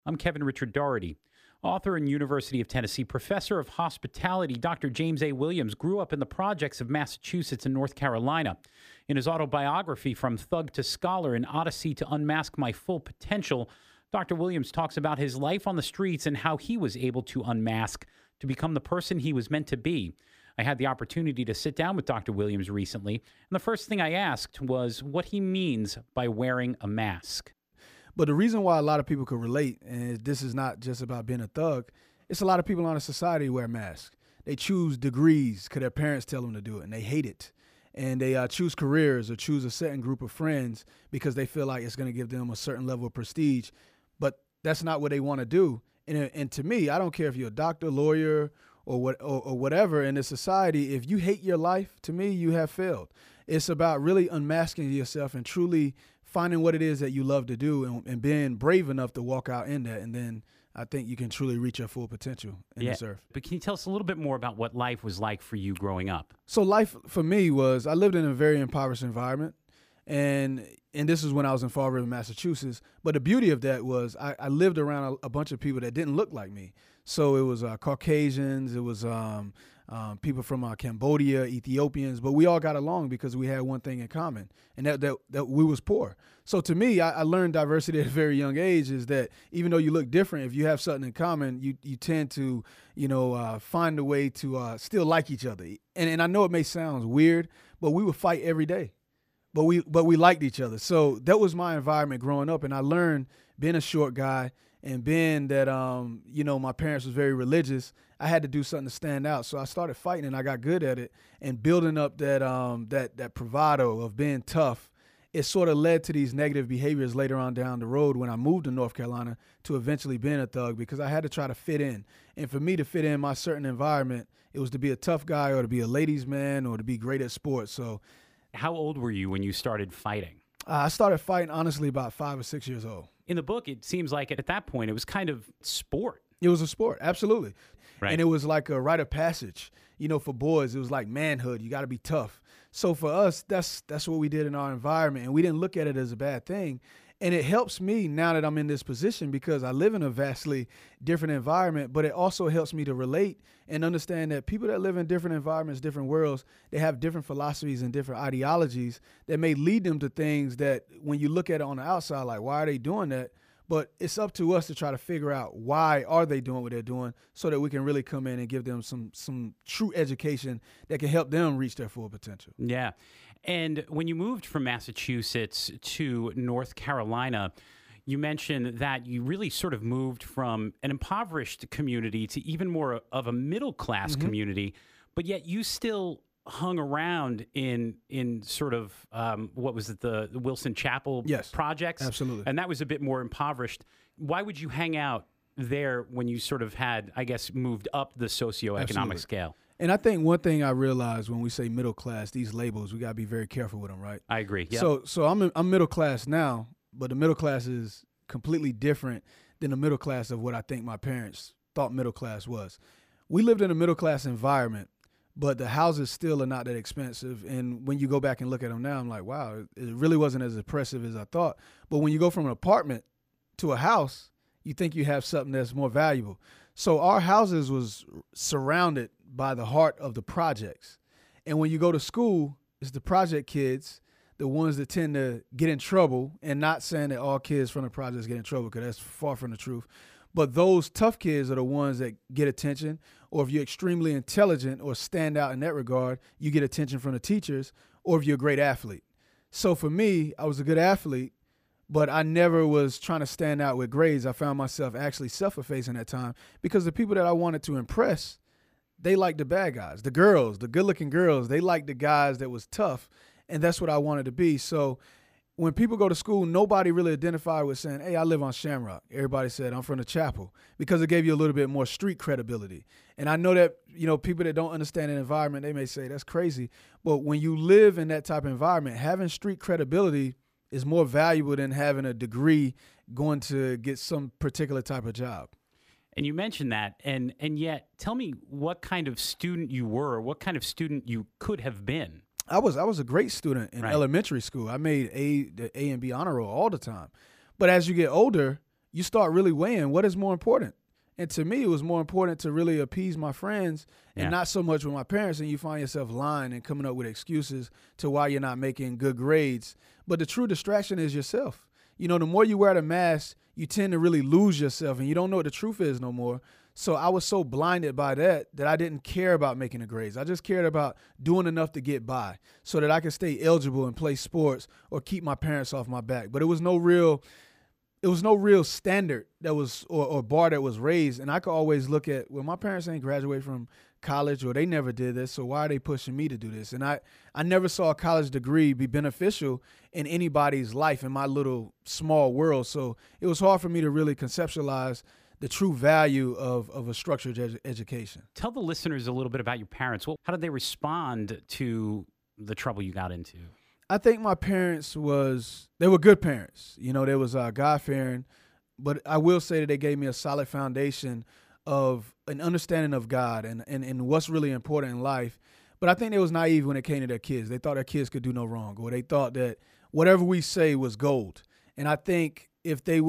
I'm Kevin Richard Doherty. Author and University of Tennessee professor of hospitality, Dr. James A. Williams grew up in the projects of Massachusetts and North Carolina. In his autobiography, From Thug to Scholar, An Odyssey to Unmask My Full Potential, Dr. Williams talks about his life on the streets and how he was able to unmask to become the person he was meant to be. I had the opportunity to sit down with Dr. Williams recently, and the first thing I asked was what he means by wearing a mask. But the reason why a lot of people could relate, and this is not just about being a thug, it's a lot of people in our society who wear masks. They choose degrees because their parents tell them to do it, and they hate it. And they choose careers or choose a certain group of friends because they feel like it's going to give them a certain level of prestige. But that's not what they want to do. And to me, I don't care if you're a doctor, lawyer, or whatever in this society. If you hate your life, to me, you have failed. It's about really unmasking yourself and truly finding what it is that you love to do and being brave enough to walk out in that. And then I think you can truly reach your full potential in this earth. But can you tell us a little bit more about what life was like for you growing up? So life for me was, I lived in a very impoverished environment. And this is when I was in Fall River, Massachusetts. But the beauty of that was I lived around a bunch of people that didn't look like me. So it was Caucasians, it was people from Cambodia, Ethiopians, but we all got along because we had one thing in common, and that we was poor. So to me, I learned diversity at a very young age, is that even though you look different, if you have something in common, you tend to, find a way to still like each other. And I know it may sound weird, but we would fight every day. But we liked each other. So that was my environment growing up. And I learned, being a short guy and being that, my parents was very religious, I had to do something to stand out. So I started fighting and I got good at it, and building up that bravado of being tough. It sort of led to these negative behaviors later on down the road when I moved to North Carolina to eventually being a thug, because I had to try to fit in. And for me to fit in my certain environment, it was to be a tough guy or to be a ladies' man or to be great at sports. So how old were you when you started fighting? I started fighting, honestly, about 5 or 6 years old. In the book, it seems like at that point, it was kind of sport. It was a sport, absolutely. Right. And it was like a rite of passage. For boys, it was like manhood. You got to be tough. So for us, that's what we did in our environment, and we didn't look at it as a bad thing. And it helps me now that I'm in this position because I live in a vastly different environment, but it also helps me to relate and understand that people that live in different environments, different worlds, they have different philosophies and different ideologies that may lead them to things that when you look at it on the outside, like, why are they doing that? But it's up to us to try to figure out why are they doing what they're doing so that we can really come in and give them some true education that can help them reach their full potential. Yeah. And when you moved from Massachusetts to North Carolina, you mentioned that you really sort of moved from an impoverished community to even more of a middle-class community, but yet you still hung around in sort of, what was it, the Wilson Chapel projects? Absolutely. And that was a bit more impoverished. Why would you hang out there when you sort of had, I guess, moved up the socioeconomic scale? And I think one thing I realized when we say middle class, these labels, we got to be very careful with them, right? I agree. Yep. So I'm middle class now, but the middle class is completely different than the middle class of what I think my parents thought middle class was. We lived in a middle class environment, but the houses still are not that expensive. And when you go back and look at them now, I'm like, wow, it really wasn't as impressive as I thought. But when you go from an apartment to a house, you think you have something that's more valuable. So our houses was surrounded by the heart of the projects. And when you go to school, it's the project kids, the ones that tend to get in trouble, and not saying that all kids from the projects get in trouble, because that's far from the truth. But those tough kids are the ones that get attention, or if you're extremely intelligent or stand out in that regard, you get attention from the teachers, or if you're a great athlete. So for me, I was a good athlete, but I never was trying to stand out with grades. I found myself actually self-effacing at time because the people that I wanted to impress, they liked the bad guys. The girls, the good-looking girls, they liked the guys that was tough, and that's what I wanted to be. So when people go to school, nobody really identified with saying, hey, I live on Shamrock. Everybody said, I'm from the Chapel, because it gave you a little bit more street credibility. And I know that, people that don't understand an environment, they may say that's crazy. But when you live in that type of environment, having street credibility is more valuable than having a degree going to get some particular type of job. And you mentioned that, and yet, tell me what kind of student you were, or what kind of student you could have been. I was a great student in elementary school. I made the A and B honor roll all the time. But as you get older, you start really weighing what is more important. And to me, it was more important to really appease my friends and not so much with my parents. And you find yourself lying and coming up with excuses to why you're not making good grades. But the true distraction is yourself. You know, the more you wear the mask, you tend to really lose yourself and you don't know what the truth is no more. So I was so blinded by that I didn't care about making the grades. I just cared about doing enough to get by so that I could stay eligible and play sports or keep my parents off my back. But it was no real standard that was or bar that was raised. And I could always look at, well, my parents ain't graduate from college or they never did this, so why are they pushing me to do this? And I never saw a college degree be beneficial in anybody's life in my little small world. So it was hard for me to really conceptualize the true value of a structured education. Tell the listeners a little bit about your parents. Well, how did they respond to the trouble you got into? I think my parents they were good parents. You know, they was God-fearing, but I will say that they gave me a solid foundation of an understanding of God and what's really important in life. But I think they was naive when it came to their kids. They thought their kids could do no wrong, or they thought that whatever we say was gold. And I think if they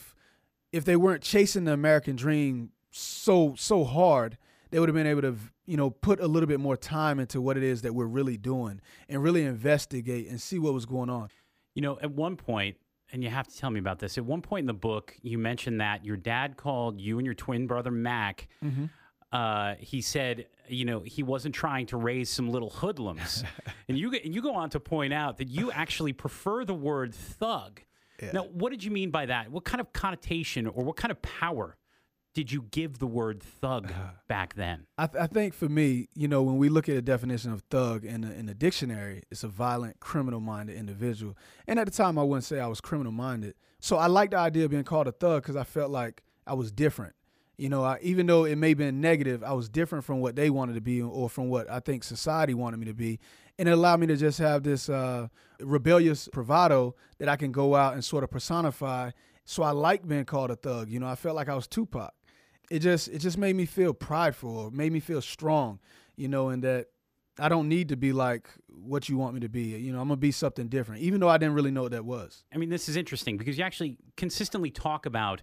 weren't chasing the American dream so hard, they would have been able to, you know, put a little bit more time into what it is that we're really doing and really investigate and see what was going on. You know, at one point, and you have to tell me about this, at one point in the book, you mentioned that your dad called you and your twin brother, Mac. Mm-hmm. He said, you know, he wasn't trying to raise some little hoodlums. And you go on to point out that you actually prefer the word thug. Yeah. Now, what did you mean by that? What kind of connotation or what kind of power did you give the word thug back then? I think for me, you know, when we look at the definition of thug in the dictionary, it's a violent, criminal-minded individual. And at the time, I wouldn't say I was criminal-minded. So I liked the idea of being called a thug because I felt like I was different. You know, even though it may have been negative, I was different from what they wanted to be or from what I think society wanted me to be. And it allowed me to just have this rebellious bravado that I can go out and sort of personify. So I like being called a thug. You know, I felt like I was Tupac. It just made me feel prideful, or made me feel strong, you know, and that I don't need to be like what you want me to be. You know, I'm going to be something different, even though I didn't really know what that was. I mean, this is interesting because you actually consistently talk about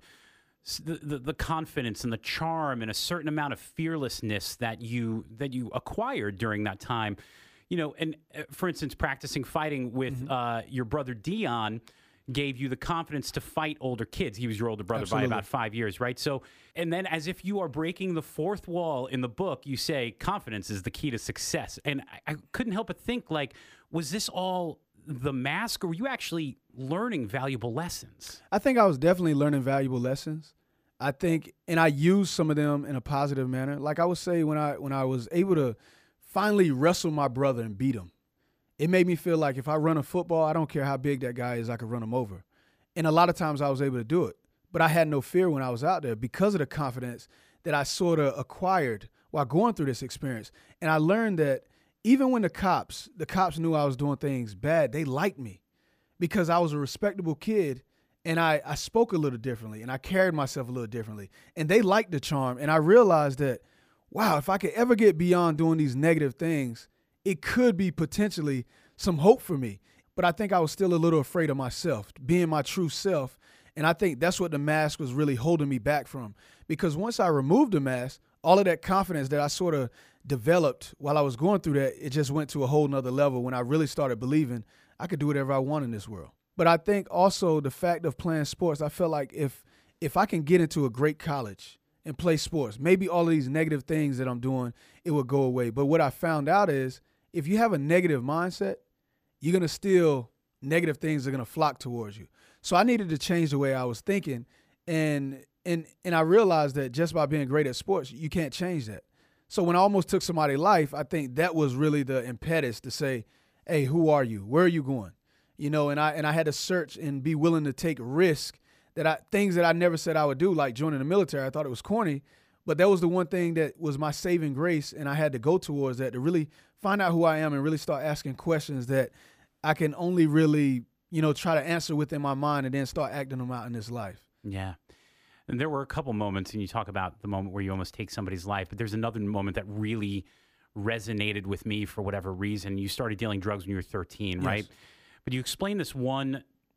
the confidence and the charm and a certain amount of fearlessness that you acquired during that time. You know, and for instance, practicing fighting with your brother Dion gave you the confidence to fight older kids. He was your older brother Absolutely. By about 5 years, right? So, and then as if you are breaking the fourth wall in the book, you say confidence is the key to success. And I couldn't help but think, like, was this all the mask, or were you actually learning valuable lessons? I think I was definitely learning valuable lessons. I think, and I used some of them in a positive manner. Like I would say, when I was able to finally wrestle my brother and beat him, it made me feel like if I run a football, I don't care how big that guy is, I could run him over. And a lot of times I was able to do it. But I had no fear when I was out there because of the confidence that I sort of acquired while going through this experience. And I learned that even when the cops knew I was doing things bad, they liked me because I was a respectable kid and I spoke a little differently and I carried myself a little differently. And they liked the charm. And I realized that, wow, if I could ever get beyond doing these negative things, it could be potentially some hope for me. But I think I was still a little afraid of myself, being my true self. And I think that's what the mask was really holding me back from. Because once I removed the mask, all of that confidence that I sort of developed while I was going through that, it just went to a whole nother level when I really started believing I could do whatever I want in this world. But I think also the fact of playing sports, I felt like if I can get into a great college and play sports, maybe all of these negative things that I'm doing, it would go away. But what I found out is if you have a negative mindset, you're going to still, negative things are going to flock towards you. So I needed to change the way I was thinking. And I realized that just by being great at sports, you can't change that. So when I almost took somebody's life, I think that was really the impetus to say, hey, who are you? Where are you going? You know, and I had to search and be willing to take risk things that I never said I would do, like joining the military. I thought it was corny, but that was the one thing that was my saving grace. And I had to go towards that to really find out who I am and really start asking questions that I can only really, you know, try to answer within my mind and then start acting them out in this life. Yeah. And there were a couple moments, and you talk about the moment where you almost take somebody's life, but there's another moment that really resonated with me for whatever reason. You started dealing drugs when you were 13, right? But you explained this one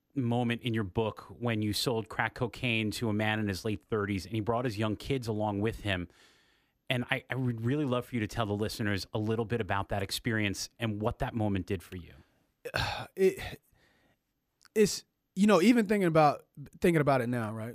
moment in your book when you sold crack cocaine to a man in his late 30s and he brought his young kids along with him. And I would really love for you to tell the listeners a little bit about that experience and what that moment did for you. It's, even thinking about it now, right?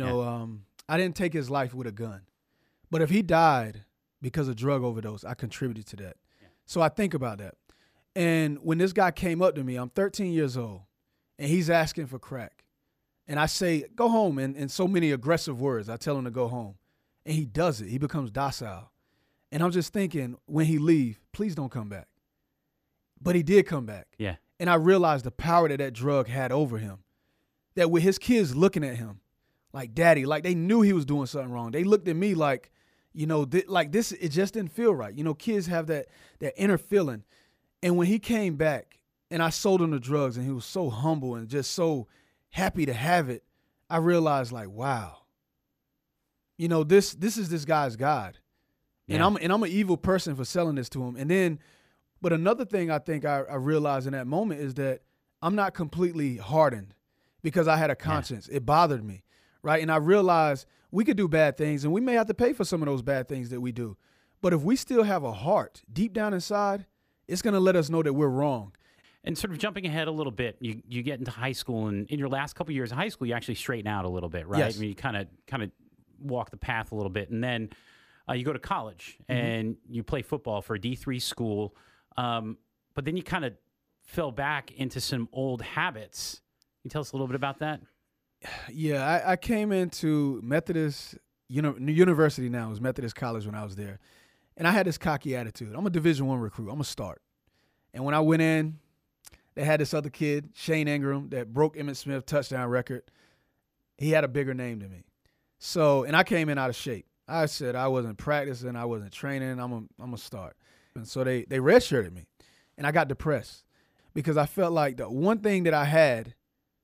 I didn't take his life with a gun, but if he died because of drug overdose, I contributed to that. Yeah. So I think about that. And when this guy came up to me, I'm 13 years old, and he's asking for crack. And I say, go home, in so many aggressive words. I tell him to go home. And he does it. He becomes docile. And I'm just thinking, when he leave, please don't come back. But he did come back. Yeah. And I realized the power that drug had over him. That with his kids looking at him, like daddy, like they knew he was doing something wrong. They looked at me like, like this, it just didn't feel right. Kids have that inner feeling. And when he came back and I sold him the drugs and he was so humble and just so happy to have it, I realized like, wow. This is this guy's God. Yeah. And I'm an evil person for selling this to him. And then, but another thing I think I realized in that moment is that I'm not completely hardened because I had a conscience. Yeah. It bothered me, right? And I realized we could do bad things and we may have to pay for some of those bad things that we do. But if we still have a heart deep down inside, it's going to let us know that we're wrong. And sort of jumping ahead a little bit, you get into high school, and in your last couple of years of high school, you actually straighten out a little bit, right? Yes. I mean, you kind of walk the path a little bit, and then you go to college and you play football for a D3 school, but then you kind of fell back into some old habits. Can you tell us a little bit about that? Yeah, I came into Methodist University now. It was Methodist College when I was there, and I had this cocky attitude. I'm a Division I recruit. I'm a start. And when I went in, they had this other kid, Shane Ingram, that broke Emmitt Smith's touchdown record. He had a bigger name than me. So, and I came in out of shape. I said I wasn't practicing, I wasn't training, I'm a start. And so they redshirted me, and I got depressed because I felt like the one thing that I had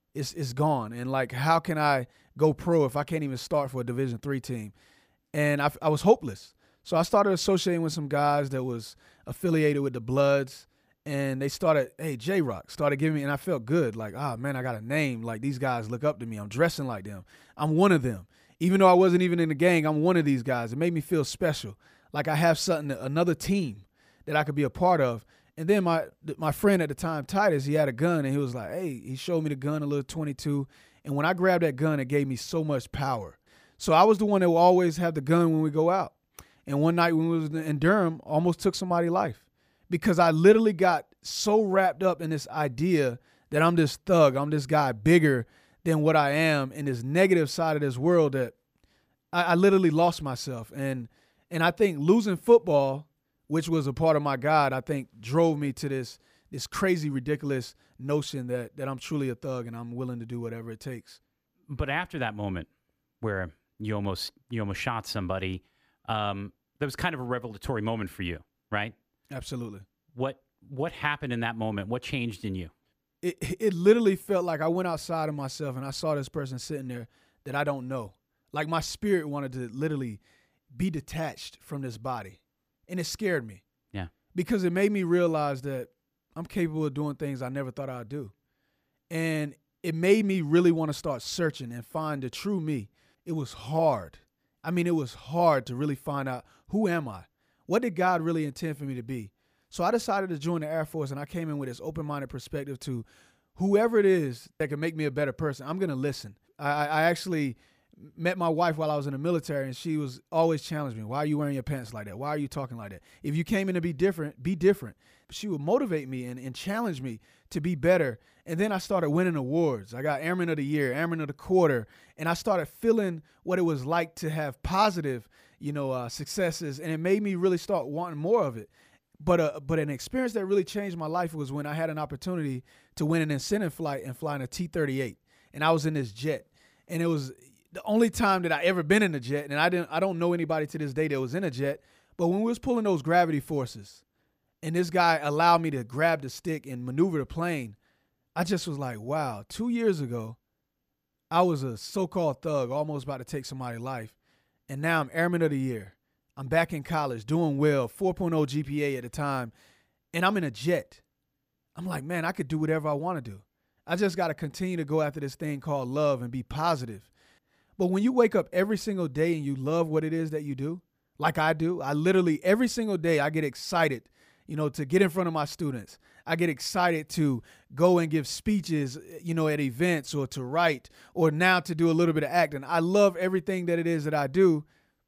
is gone. And like, how can I go pro if I can't even start for a Division III team? And I was hopeless. So I started associating with some guys that was affiliated with the Bloods, and they started, hey, J-Rock started giving me, and I felt good. Like, man, I got a name. Like, these guys look up to me. I'm dressing like them. I'm one of them. Even though I wasn't even in the gang, I'm one of these guys. It made me feel special. Like I have something, another team that I could be a part of. And then my friend at the time, Titus, he had a gun, and he was like, hey, he showed me the gun, a little 22. And when I grabbed that gun, it gave me so much power. So I was the one that would always have the gun when we go out. And one night when we was in Durham, almost took somebody's life because I literally got so wrapped up in this idea that I'm this thug, I'm this guy bigger than what I am in this negative side of this world that I literally lost myself. And I think losing football, which was a part of my God, I think drove me to this crazy, ridiculous notion that I'm truly a thug and I'm willing to do whatever it takes. But after that moment where you almost shot somebody, that was kind of a revelatory moment for you, right? Absolutely. What happened in that moment? What changed in you? It literally felt like I went outside of myself and I saw this person sitting there that I don't know. Like my spirit wanted to literally be detached from this body. And it scared me. Yeah. Because it made me realize that I'm capable of doing things I never thought I'd do. And it made me really want to start searching and find the true me. It was hard. I mean, it was hard to really find out, who am I? What did God really intend for me to be? So I decided to join the Air Force, and I came in with this open-minded perspective to whoever it is that can make me a better person, I'm going to listen. I actually met my wife while I was in the military, and she was always challenging me. Why are you wearing your pants like that? Why are you talking like that? If you came in to be different, be different. She would motivate me and challenge me to be better. And then I started winning awards. I got Airman of the Year, Airman of the Quarter, and I started feeling what it was like to have positive, successes, and it made me really start wanting more of it. But an experience that really changed my life was when I had an opportunity to win an incentive flight and fly in a T-38, and I was in this jet, and it was the only time that I ever been in a jet, and I don't know anybody to this day that was in a jet. But when we was pulling those gravity forces, and this guy allowed me to grab the stick and maneuver the plane, I just was like, wow. 2 years ago, I was a so-called thug, almost about to take somebody's life, and now I'm Airman of the Year. I'm back in college, doing well, 4.0 GPA at the time, and I'm in a jet. I'm like, man, I could do whatever I want to do. I just got to continue to go after this thing called love and be positive. But when you wake up every single day and you love what it is that you do, like I do, I literally every single day I get excited, to get in front of my students. I get excited to go and give speeches, at events, or to write, or now to do a little bit of acting. I love everything that it is that I do.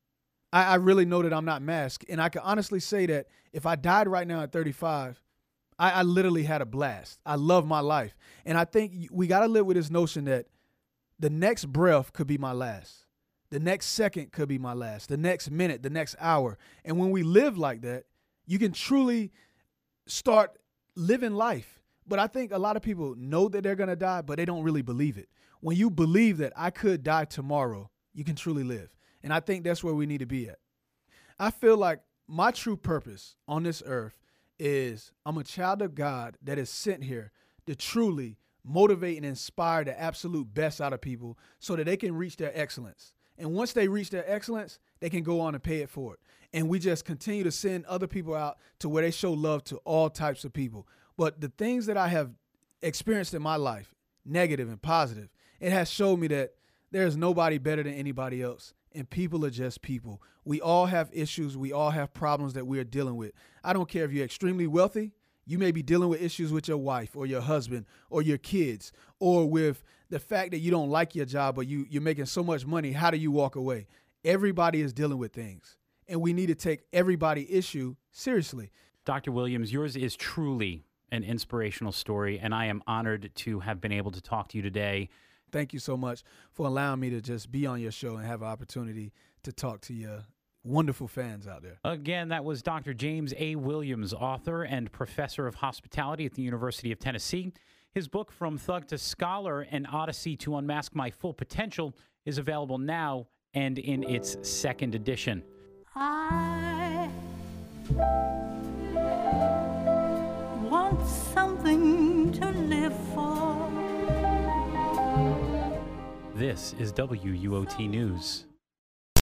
I really know that I'm not masked. And I can honestly say that if I died right now at 35, I literally had a blast. I love my life. And I think we got to live with this notion that the next breath could be my last. The next second could be my last. The next minute, the next hour. And when we live like that, you can truly start living life. But I think a lot of people know that they're going to die, but they don't really believe it. When you believe that I could die tomorrow, you can truly live. And I think that's where we need to be at. I feel like my true purpose on this earth is I'm a child of God that is sent here to truly motivate and inspire the absolute best out of people so that they can reach their excellence. And once they reach their excellence, they can go on and pay it forward. And we just continue to send other people out to where they show love to all types of people. But the things that I have experienced in my life, negative and positive, it has showed me that there's nobody better than anybody else. And people are just people. We all have issues. We all have problems that we're dealing with. I don't care if you're extremely wealthy. You may be dealing with issues with your wife or your husband or your kids, or with the fact that you don't like your job, but you're making so much money. How do you walk away? Everybody is dealing with things, and we need to take everybody's issue seriously. Dr. Williams, yours is truly an inspirational story, and I am honored to have been able to talk to you today. Thank you so much for allowing me to just be on your show and have an opportunity to talk to your wonderful fans out there. Again, that was Dr. James A. Williams, author and professor of hospitality at the University of Tennessee. His book, From Thug to Scholar, An Odyssey to Unmask My Full Potential, is available now and in its second edition. I want something to live for. This is WUOT News.